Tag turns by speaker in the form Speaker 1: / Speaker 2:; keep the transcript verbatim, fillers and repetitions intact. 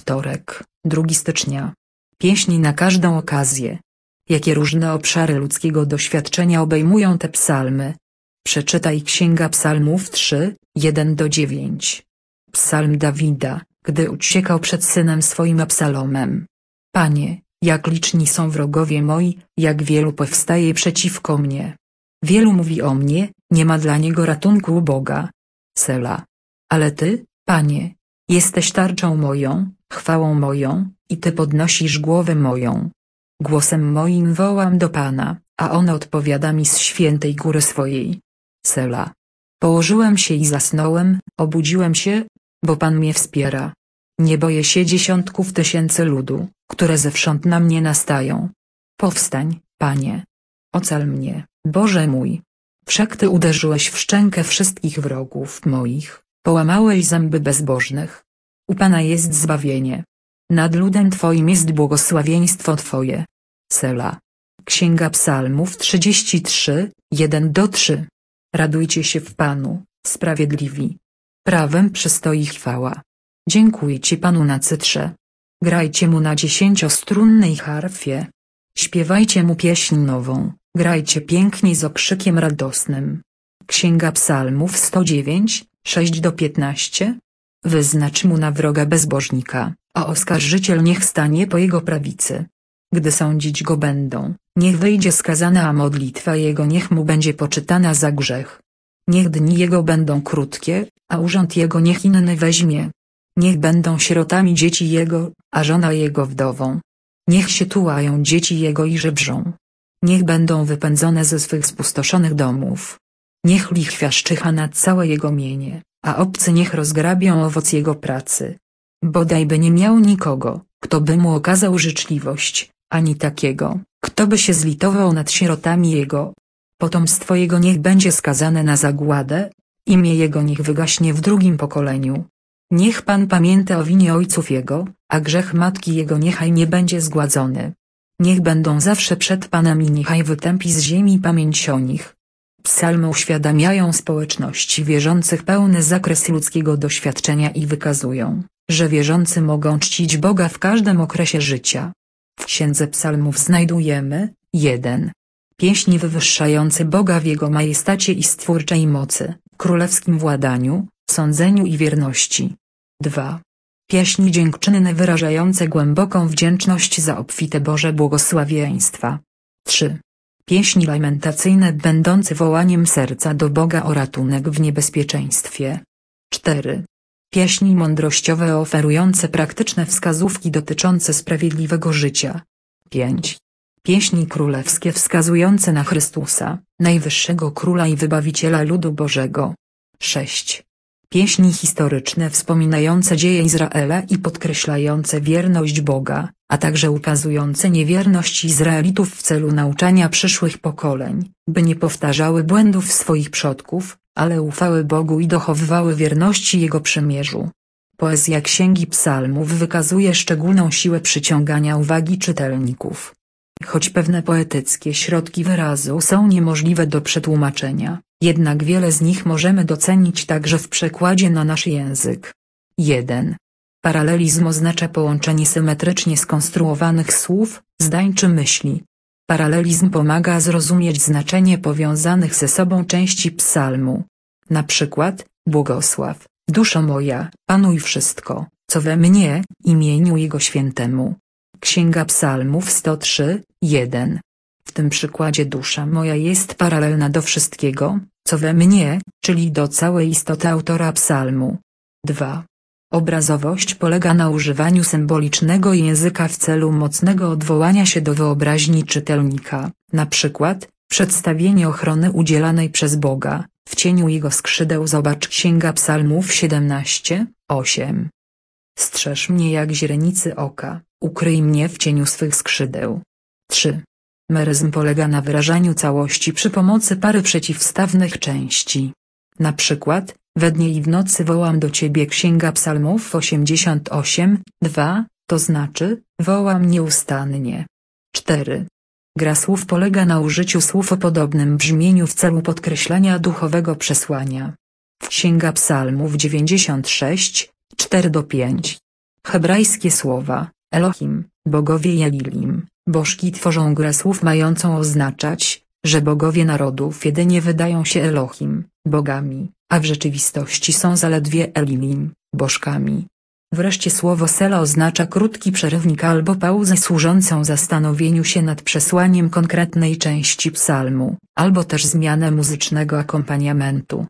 Speaker 1: Wtorek, drugiego stycznia. Pieśni na każdą okazję. Jakie różne obszary ludzkiego doświadczenia obejmują te psalmy? Przeczytaj Księga Psalmów trzy, jeden do dziewięciu. Psalm Dawida, gdy uciekał przed synem swoim Absalomem. Panie, jak liczni są wrogowie moi, jak wielu powstaje przeciwko mnie. Wielu mówi o mnie, nie ma dla niego ratunku u Boga. Sela. Ale Ty, Panie, jesteś tarczą moją, chwałą moją, i Ty podnosisz głowę moją. Głosem moim wołam do Pana, a On odpowiada mi z świętej góry swojej. Sela. Położyłem się i zasnąłem, obudziłem się, bo Pan mnie wspiera. Nie boję się dziesiątków tysięcy ludu, które zewsząd na mnie nastają. Powstań, Panie. Ocal mnie, Boże mój. Wszak Ty uderzyłeś w szczękę wszystkich wrogów moich, połamałeś zęby bezbożnych. U Pana jest zbawienie. Nad ludem Twoim jest błogosławieństwo Twoje. Sela. Księga Psalmów trzydzieści trzy, jeden do trzech. Radujcie się w Panu, sprawiedliwi. Prawem przystoi chwała. Dziękujcie Panu na cytrze. Grajcie Mu na dziesięciostrunnej harfie. Śpiewajcie Mu pieśń nową, grajcie pięknie z okrzykiem radosnym. Księga Psalmów sto dziewięć, sześć do piętnastu. Wyznacz Mu na wroga bezbożnika, a oskarżyciel niech stanie po jego prawicy. Gdy sądzić go będą, niech wyjdzie skazany, a modlitwa jego niech mu będzie poczytana za grzech. Niech dni jego będą krótkie, a urząd jego niech inny weźmie. Niech będą sierotami dzieci jego, a żona jego wdową. Niech się tułają dzieci jego i żebrzą. Niech będą wypędzone ze swych spustoszonych domów. Niech lichwiarz czyha na całe jego mienie, a obcy niech rozgrabią owoc jego pracy. Bodajby nie miał nikogo, kto by mu okazał życzliwość, ani takiego, kto by się zlitował nad sierotami jego. Potomstwo jego niech będzie skazane na zagładę, imię jego niech wygaśnie w drugim pokoleniu. Niech Pan pamięta o winie ojców jego, a grzech matki jego niechaj nie będzie zgładzony. Niech będą zawsze przed Panem i niechaj wytępi z ziemi pamięć o nich. Psalmy uświadamiają społeczności wierzących pełny zakres ludzkiego doświadczenia i wykazują, że wierzący mogą czcić Boga w każdym okresie życia. W Księdze Psalmów znajdujemy jeden. Pieśni wywyższające Boga w Jego majestacie i stwórczej mocy, królewskim władaniu, sądzeniu i wierności. dwa. Pieśni dziękczynne wyrażające głęboką wdzięczność za obfite Boże błogosławieństwa. trzy. Pieśni lamentacyjne będące wołaniem serca do Boga o ratunek w niebezpieczeństwie. cztery. Pieśni mądrościowe oferujące praktyczne wskazówki dotyczące sprawiedliwego życia. pięć. Pieśni królewskie wskazujące na Chrystusa, najwyższego Króla i Wybawiciela ludu Bożego. sześć. Pieśni historyczne wspominające dzieje Izraela i podkreślające wierność Boga, a także ukazujące niewierność Izraelitów w celu nauczania przyszłych pokoleń, by nie powtarzały błędów swoich przodków, ale ufały Bogu i dochowywały wierności Jego przymierzu. Poezja Księgi Psalmów wykazuje szczególną siłę przyciągania uwagi czytelników. Choć pewne poetyckie środki wyrazu są niemożliwe do przetłumaczenia, jednak wiele z nich możemy docenić także w przekładzie na nasz język. jeden. Paralelizm oznacza połączenie symetrycznie skonstruowanych słów, zdań czy myśli. Paralelizm pomaga zrozumieć znaczenie powiązanych ze sobą części psalmu. Na przykład, błogosław, duszo moja, Panuj wszystko, co we mnie, imieniu Jego świętemu. Księga Psalmów sto trzy, jeden. W tym przykładzie dusza moja jest paralelna do wszystkiego, co we mnie, czyli do całej istoty autora psalmu. dwa. Obrazowość polega na używaniu symbolicznego języka w celu mocnego odwołania się do wyobraźni czytelnika, na przykład, przedstawienie ochrony udzielanej przez Boga, w cieniu Jego skrzydeł. Zobacz Księga Psalmów siedemnaście, osiem. Strzeż mnie jak źrenicy oka, ukryj mnie w cieniu swych skrzydeł. trzy. Meryzm polega na wyrażaniu całości przy pomocy pary przeciwstawnych części. Na przykład, we dnie i w nocy wołam do Ciebie. Księga Psalmów osiemdziesiąt osiem, dwa, to znaczy, wołam nieustannie. cztery. Gra słów polega na użyciu słów o podobnym brzmieniu w celu podkreślenia duchowego przesłania. Księga Psalmów dziewięćdziesiąt sześć, cztery do pięciu. Hebrajskie słowa Elohim, bogowie i Elilim, bożki tworzą grę słów mającą oznaczać, że bogowie narodów jedynie wydają się Elohim, bogami, a w rzeczywistości są zaledwie Elilim, bożkami. Wreszcie słowo Sela oznacza krótki przerywnik albo pauzę służącą zastanowieniu się nad przesłaniem konkretnej części psalmu, albo też zmianę muzycznego akompaniamentu.